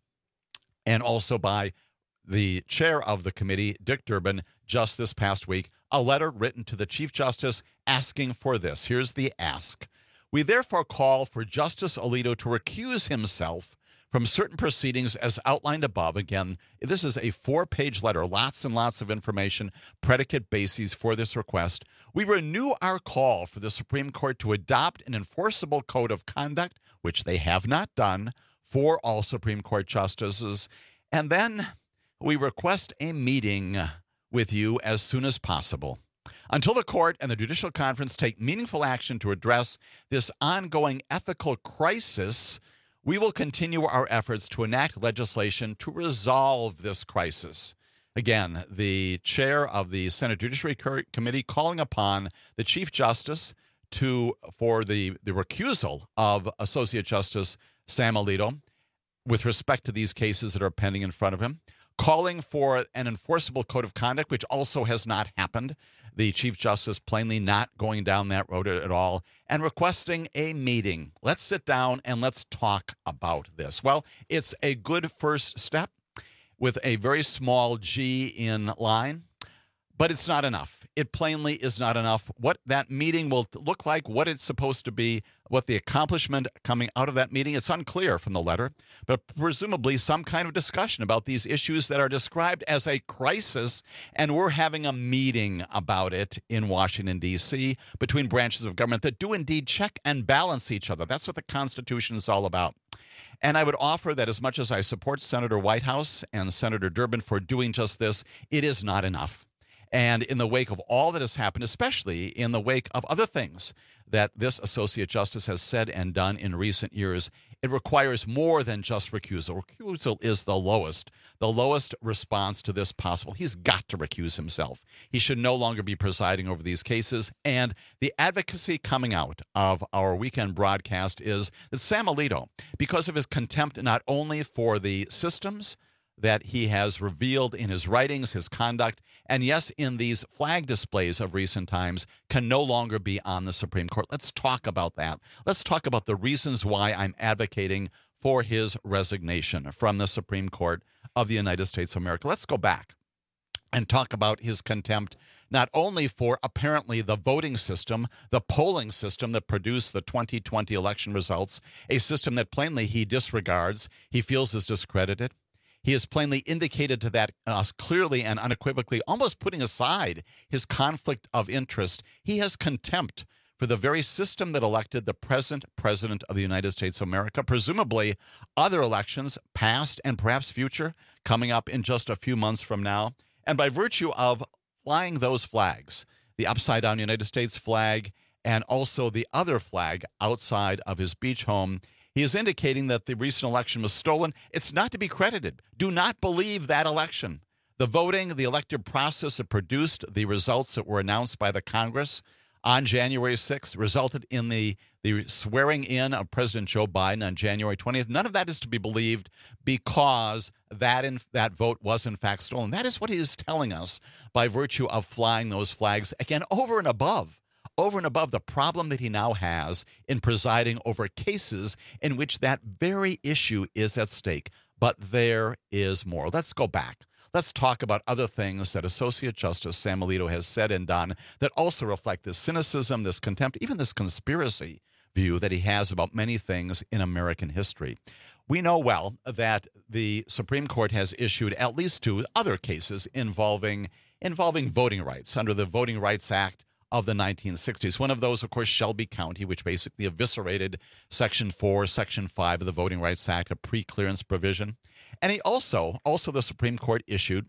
and also by the chair of the committee, Dick Durbin, just this past week, a letter written to the Chief Justice asking for this. Here's the ask. We therefore call for Justice Alito to recuse himself from certain proceedings as outlined above. Again, this is a four-page letter, lots and lots of information, predicate bases for this request. We renew our call for the Supreme Court to adopt an enforceable code of conduct, which they have not done, for all Supreme Court justices. And then we request a meeting with you as soon as possible. Until the court and the Judicial Conference take meaningful action to address this ongoing ethical crisis, we will continue our efforts to enact legislation to resolve this crisis. Again, the chair of the Senate Judiciary Committee calling upon the Chief Justice to for the, the recusal of Associate Justice Sam Alito with respect to these cases that are pending in front of him, calling for an enforceable code of conduct, which also has not happened. The Chief Justice plainly not going down that road at all, and requesting a meeting. Let's sit down and let's talk about this. Well, it's a good first step with a very small G in line, but it's not enough. It plainly is not enough. What that meeting will look like, what it's supposed to be, what the accomplishment coming out of that meeting, it's unclear from the letter, but presumably some kind of discussion about these issues that are described as a crisis, and we're having a meeting about it in Washington, D C, between branches of government that do indeed check and balance each other. That's what the Constitution is all about. And I would offer that as much as I support Senator Whitehouse and Senator Durbin for doing just this, it is not enough. And in the wake of all that has happened, especially in the wake of other things that this Associate Justice has said and done in recent years, it requires more than just recusal. Recusal is the lowest, the lowest response to this possible. He's got to recuse himself. He should no longer be presiding over these cases. And the advocacy coming out of our weekend broadcast is that Sam Alito, because of his contempt not only for the systems that he has revealed in his writings, his conduct, and yes, in these flag displays of recent times, can no longer be on the Supreme Court. Let's talk about that. Let's talk about the reasons why I'm advocating for his resignation from the Supreme Court of the United States of America. Let's go back and talk about his contempt, not only for apparently the voting system, the polling system that produced the twenty twenty election results, a system that plainly he disregards, he feels is discredited. He has plainly indicated to that uh, clearly and unequivocally, almost putting aside his conflict of interest. He has contempt for the very system that elected the present president of the United States of America, presumably other elections, past and perhaps future, coming up in just a few months from now. And by virtue of flying those flags, the upside-down United States flag and also the other flag outside of his beach home, he is indicating that the recent election was stolen. It's not to be credited. Do not believe that election. The voting, the elective process that produced the results that were announced by the Congress on January sixth resulted in the, the swearing in of President Joe Biden on January twentieth. None of that is to be believed because that in, that vote was in fact stolen. That is what he is telling us by virtue of flying those flags, again, over and above, over and above the problem that he now has in presiding over cases in which that very issue is at stake. But there is more. Let's go back. Let's talk about other things that Associate Justice Sam Alito has said and done that also reflect this cynicism, this contempt, even this conspiracy view that he has about many things in American history. We know well that the Supreme Court has issued at least two other cases involving involving voting rights under the Voting Rights Act of the nineteen sixties. One of those, of course, Shelby County, which basically eviscerated Section four, Section five of the Voting Rights Act, a pre-clearance provision. And he also, also the Supreme Court issued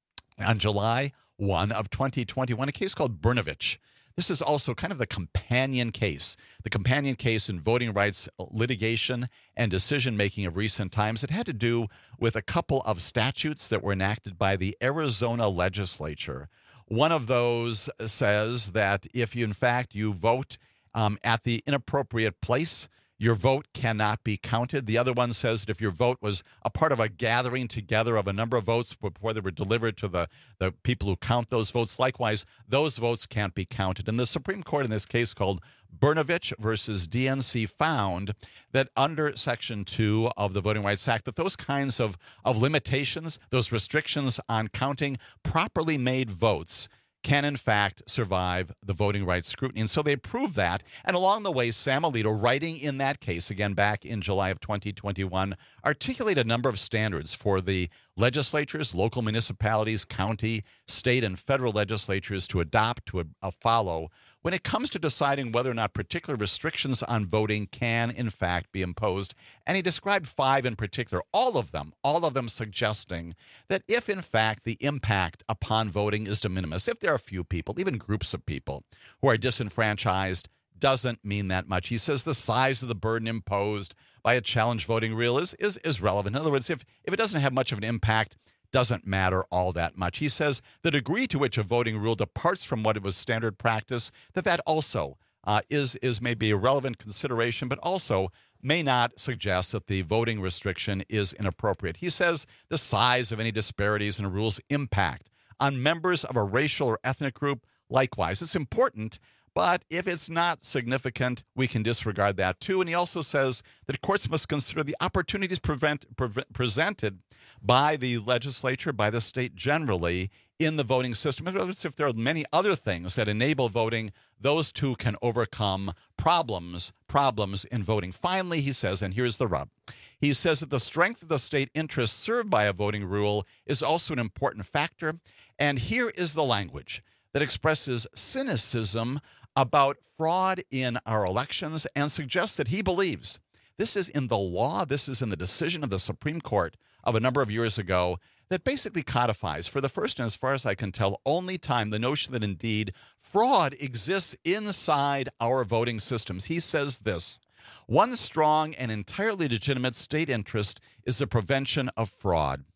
on July first of twenty twenty-one a case called Brnovich. This is also kind of the companion case, the companion case in voting rights litigation and decision-making of recent times. It had to do with a couple of statutes that were enacted by the Arizona legislature. One of those says that if you, in fact, you vote um, at the inappropriate place, your vote cannot be counted. The other one says that if your vote was a part of a gathering together of a number of votes before they were delivered to the, the people who count those votes, likewise, those votes can't be counted. And the Supreme Court in this case called Brnovich versus D N C found that under Section two of the Voting Rights Act, that those kinds of, of limitations, those restrictions on counting properly made votes can in fact survive the voting rights scrutiny. And so they proved that. And along the way, Sam Alito, writing in that case, again back in July of twenty twenty-one, articulated a number of standards for the legislatures, local municipalities, county, state, and federal legislatures to adopt, to uh, follow, when it comes to deciding whether or not particular restrictions on voting can, in fact, be imposed. And he described five in particular, all of them, all of them suggesting that if, in fact, the impact upon voting is de minimis, if there are a few people, even groups of people, who are disenfranchised, doesn't mean that much. He says the size of the burden imposed by a challenge voting rule is, is, is relevant. In other words, if, if it doesn't have much of an impact, doesn't matter all that much. He says the degree to which a voting rule departs from what it was standard practice, that that also uh, is, is maybe a relevant consideration, but also may not suggest that the voting restriction is inappropriate. He says the size of any disparities in a rule's impact on members of a racial or ethnic group, likewise. It's important, but if it's not significant, we can disregard that too. And he also says that courts must consider the opportunities prevent, pre- presented by the legislature, by the state generally, in the voting system. In other words, if there are many other things that enable voting, those too can overcome problems, problems in voting. Finally, he says, and here's the rub, he says that the strength of the state interest served by a voting rule is also an important factor. And here is the language that expresses cynicism about fraud in our elections and suggests that he believes this is in the law, this is in the decision of the Supreme Court of a number of years ago that basically codifies, for the first and as far as I can tell, only time, the notion that indeed fraud exists inside our voting systems. He says this: one strong and entirely legitimate state interest is the prevention of fraud.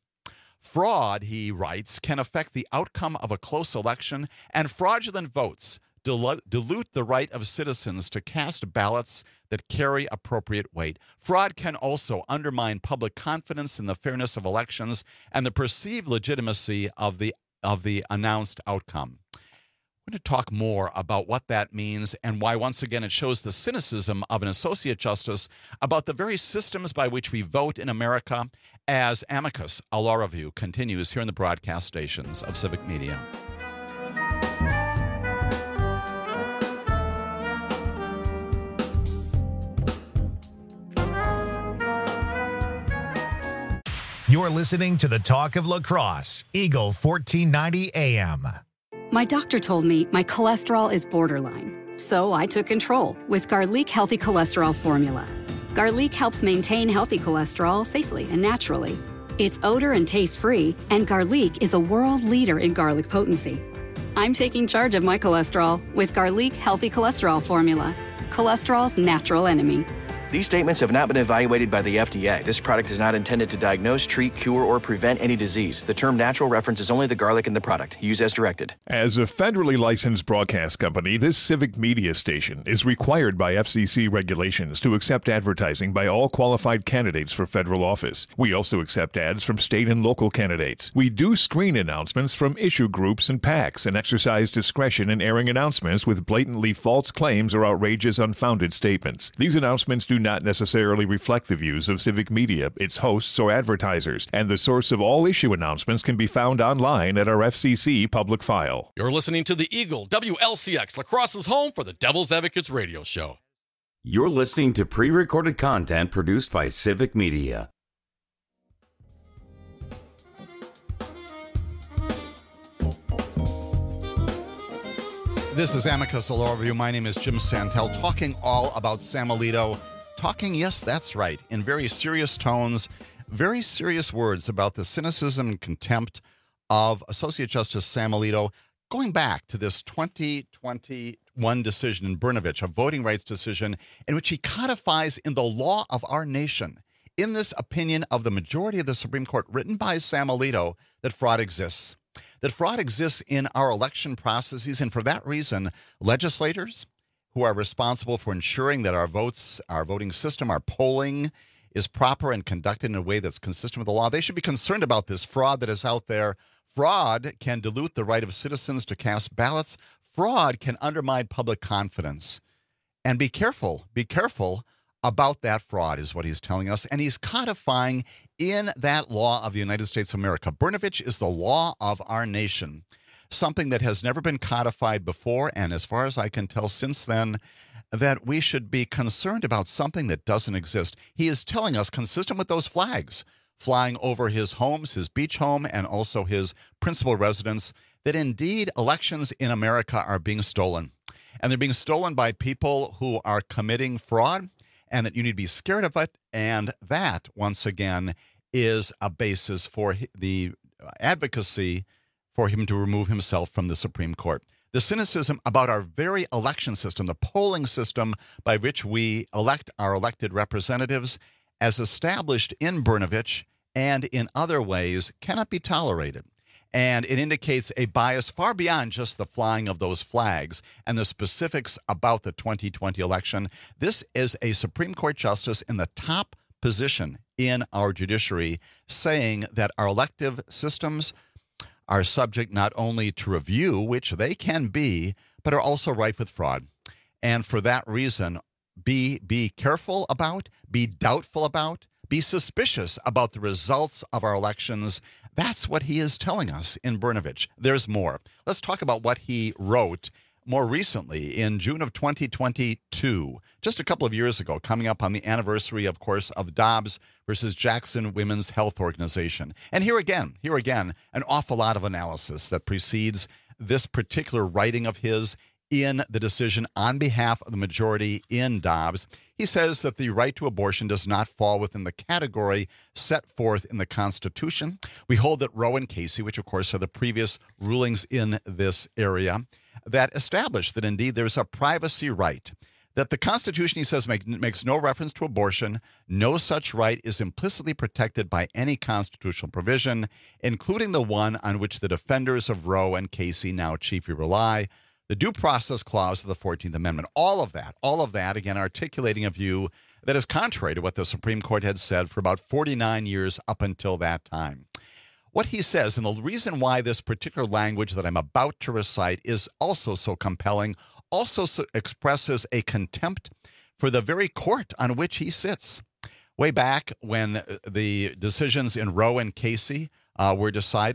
Fraud, he writes, can affect the outcome of a close election, and fraudulent votes dilute the right of citizens to cast ballots that carry appropriate weight. Fraud can also undermine public confidence in the fairness of elections and the perceived legitimacy of the of the announced outcome. We're going to talk more about what that means and why, once again, it shows the cynicism of an associate justice about the very systems by which we vote in America, as Amicus, a law review, continues here in the broadcast stations of Civic Media. You're listening to the Talk of La Crosse, Eagle fourteen ninety A M. My doctor told me my cholesterol is borderline. So I took control with Garlic Healthy Cholesterol Formula. Garlic helps maintain healthy cholesterol safely and naturally. It's odor and taste-free, and Garlic is a world leader in garlic potency. I'm taking charge of my cholesterol with Garlic Healthy Cholesterol Formula, cholesterol's natural enemy. These statements have not been evaluated by the F D A. This product is not intended to diagnose, treat, cure, or prevent any disease. The term natural references only the garlic in the product. Use as directed. As a federally licensed broadcast company, this civic media station is required by F C C regulations to accept advertising by all qualified candidates for federal office. We also accept ads from state and local candidates. We do screen announcements from issue groups and PACs and exercise discretion in airing announcements with blatantly false claims or outrageous, unfounded statements. These announcements do not necessarily reflect the views of Civic Media, its hosts, or advertisers, and the source of all issue announcements can be found online at our F C C public file. You're listening to the Eagle, W L C X, La Crosse's home for the Devil's Advocates radio show. You're listening to pre-recorded content produced by Civic Media. This is Amicus Law Review. My name is Jim Santel, talking all about Sam Alito. Talking, yes, that's right, in very serious tones, very serious words about the cynicism and contempt of Associate Justice Sam Alito, going back to this twenty twenty-one decision in Brnovich, a voting rights decision in which he codifies in the law of our nation, in this opinion of the majority of the Supreme Court written by Sam Alito, that fraud exists. That fraud exists in our election processes, and for that reason, legislators who are responsible for ensuring that our votes, our voting system, our polling is proper and conducted in a way that's consistent with the law, they should be concerned about this fraud that is out there. Fraud can dilute the right of citizens to cast ballots. Fraud can undermine public confidence. And be careful, be careful about that fraud is what he's telling us. And he's codifying in that law of the United States of America. Brnovich is the law of our nation, something that has never been codified before. And as far as I can tell since then, that we should be concerned about something that doesn't exist. He is telling us, consistent with those flags flying over his homes, his beach home, and also his principal residence, that indeed elections in America are being stolen. And they're being stolen by people who are committing fraud, and that you need to be scared of it. And that, once again, is a basis for the advocacy for him to remove himself from the Supreme Court. The cynicism about our very election system, the polling system by which we elect our elected representatives, as established in Brnovich and in other ways, cannot be tolerated. And it indicates a bias far beyond just the flying of those flags and the specifics about the twenty twenty election. This is a Supreme Court justice in the top position in our judiciary saying that our elective systems are subject not only to review, which they can be, but are also rife with fraud. And for that reason, be be careful about, be doubtful about, be suspicious about the results of our elections. That's what he is telling us in Brnovich. There's more. Let's talk about what he wrote more recently in June of twenty twenty-two, just a couple of years ago, coming up on the anniversary, of course, of Dobbs versus Jackson Women's Health Organization. And here again, here again, an awful lot of analysis that precedes this particular writing of his in the decision on behalf of the majority in Dobbs. He says that the right to abortion does not fall within the category set forth in the Constitution. We hold that Roe and Casey, which of course are the previous rulings in this area, that establish that indeed there's a privacy right, that the Constitution, he says, make, makes no reference to abortion. No such right is implicitly protected by any constitutional provision, including the one on which the defenders of Roe and Casey now chiefly rely, the Due Process Clause of the fourteenth Amendment. All of that, all of that, again, articulating a view that is contrary to what the Supreme Court had said for about forty-nine years up until that time. What he says, and the reason why this particular language that I'm about to recite is also so compelling, also so expresses a contempt for the very court on which he sits. Way back when the decisions in Roe and Casey uh, were decided,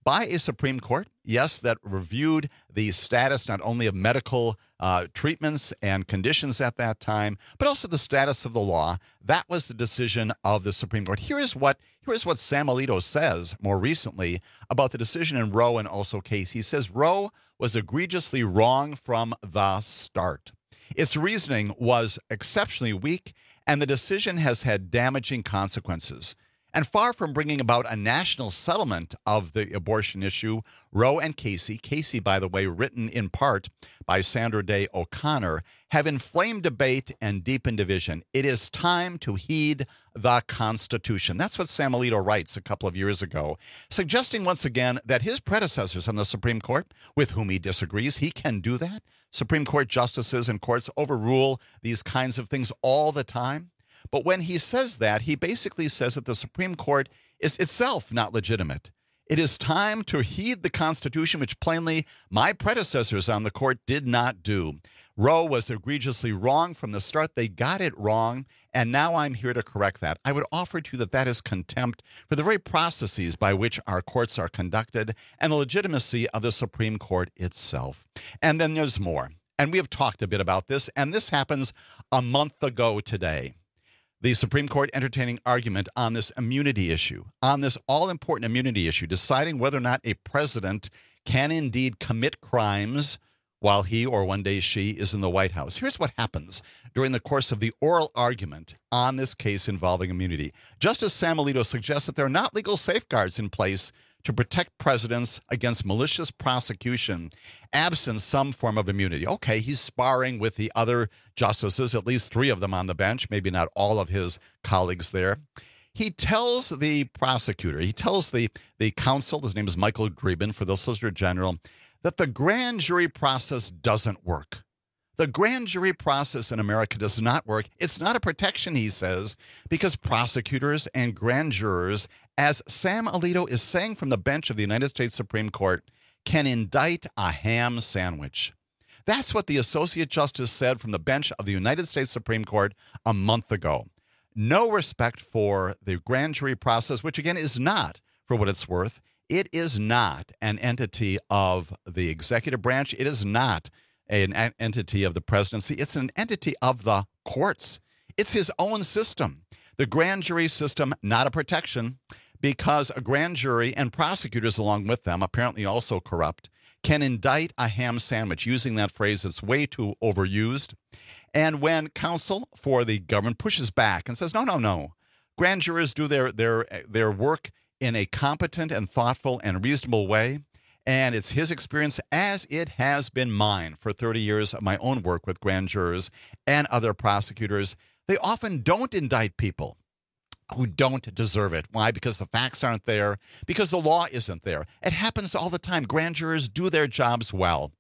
by a Supreme Court, yes, that reviewed the status not only of medical uh, treatments and conditions at that time, but also the status of the law. That was the decision of the Supreme Court. Here is what here is what Sam Alito says more recently about the decision in Roe and also Casey. He says Roe was egregiously wrong from the start. Its reasoning was exceptionally weak, and the decision has had damaging consequences. And far from bringing about a national settlement of the abortion issue, Roe and Casey, Casey, by the way, written in part by Sandra Day O'Connor, have inflamed debate and deepened division. It is time to heed the Constitution. That's what Sam Alito writes a couple of years ago, suggesting once again that his predecessors on the Supreme Court, with whom he disagrees, he can do that. Supreme Court justices and courts overrule these kinds of things all the time. But when he says that, he basically says that the Supreme Court is itself not legitimate. It is time to heed the Constitution, which plainly my predecessors on the court did not do. Roe was egregiously wrong from the start. They got it wrong, and now I'm here to correct that. I would offer to you that that is contempt for the very processes by which our courts are conducted and the legitimacy of the Supreme Court itself. And then there's more. And we have talked a bit about this, and this happens a month ago today. The Supreme Court entertaining argument on this immunity issue, on this all-important immunity issue, deciding whether or not a president can indeed commit crimes while he or one day she is in the White House. Here's what happens during the course of the oral argument on this case involving immunity. Justice Sam Alito suggests that there are not legal safeguards in place to protect presidents against malicious prosecution, absent some form of immunity. Okay, he's sparring with the other justices, at least three of them on the bench, maybe not all of his colleagues there. He tells the prosecutor, he tells the, the counsel, his name is Michael Dreeben for the Solicitor General, that the grand jury process doesn't work. The grand jury process in America does not work. It's not a protection, he says, because prosecutors and grand jurors, as Sam Alito is saying from the bench of the United States Supreme Court, can indict a ham sandwich. That's what the Associate Justice said from the bench of the United States Supreme Court a month ago. No respect for the grand jury process, which again is not, for what it's worth, it is not an entity of the executive branch. It is not an entity of the presidency. It's an entity of the courts. It's his own system. The grand jury system, not a protection, because a grand jury and prosecutors along with them, apparently also corrupt, can indict a ham sandwich, using that phrase that's way too overused. And when counsel for the government pushes back and says, no, no, no, grand jurors do their their their work in a competent and thoughtful and reasonable way, and it's his experience, as it has been mine for thirty years of my own work with grand jurors and other prosecutors, they often don't indict people who don't deserve it. Why? Because the facts aren't there, because the law isn't there. It happens all the time. Grand jurors do their jobs well.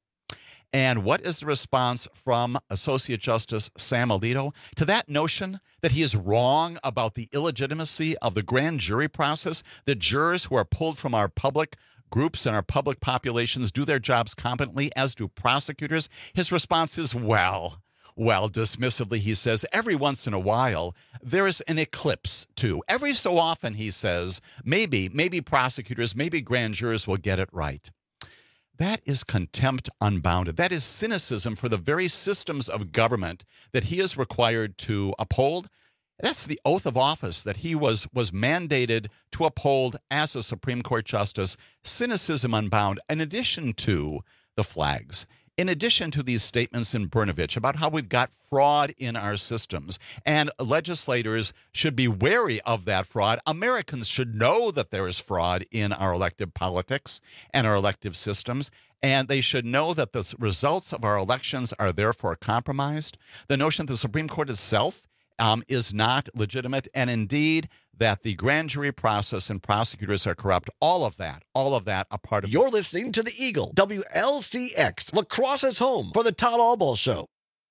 And what is the response from Associate Justice Sam Alito to that notion that he is wrong about the illegitimacy of the grand jury process, that jurors who are pulled from our public groups and our public populations do their jobs competently, as do prosecutors? His response is, well, well, dismissively, he says, every once in a while, there is an eclipse, too. Every so often, he says, maybe, maybe prosecutors, maybe grand jurors will get it right. That is contempt unbounded. That is cynicism for the very systems of government that he is required to uphold. That's the oath of office that he was, was mandated to uphold as a Supreme Court justice. Cynicism unbound, in addition to the flags. In addition to these statements in Brnovich about how we've got fraud in our systems, and legislators should be wary of that fraud. Americans should know that there is fraud in our elective politics and our elective systems, and they should know that the results of our elections are therefore compromised. The notion that the Supreme Court itself um, is not legitimate, and indeed that the grand jury process and prosecutors are corrupt. All of that, all of that a part of... You're listening to the Eagle, W L C X, La Crosse's home for the Todd Albaugh Show.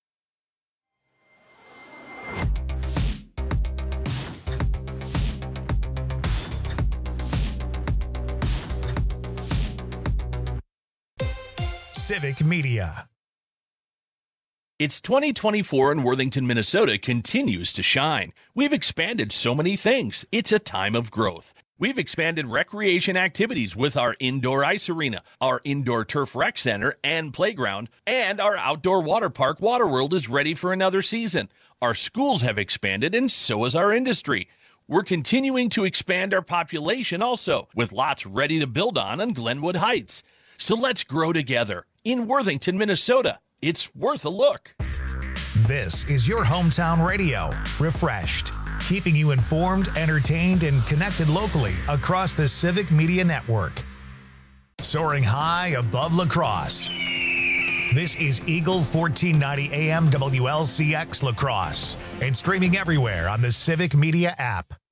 Civic Media. It's twenty twenty-four and Worthington, Minnesota continues to shine. We've expanded so many things. It's a time of growth. We've expanded recreation activities with our indoor ice arena, our indoor turf rec center and playground, and our outdoor water park, Waterworld, is ready for another season. Our schools have expanded, and so has our industry. We're continuing to expand our population also, with lots ready to build on in Glenwood Heights. So let's grow together. In Worthington, Minnesota, it's worth a look. This is your hometown radio, Refreshed, keeping you informed, entertained, and connected locally across the Civic Media Network. Soaring high above La Crosse. This is Eagle fourteen ninety A M W L C X La Crosse and streaming everywhere on the Civic Media app.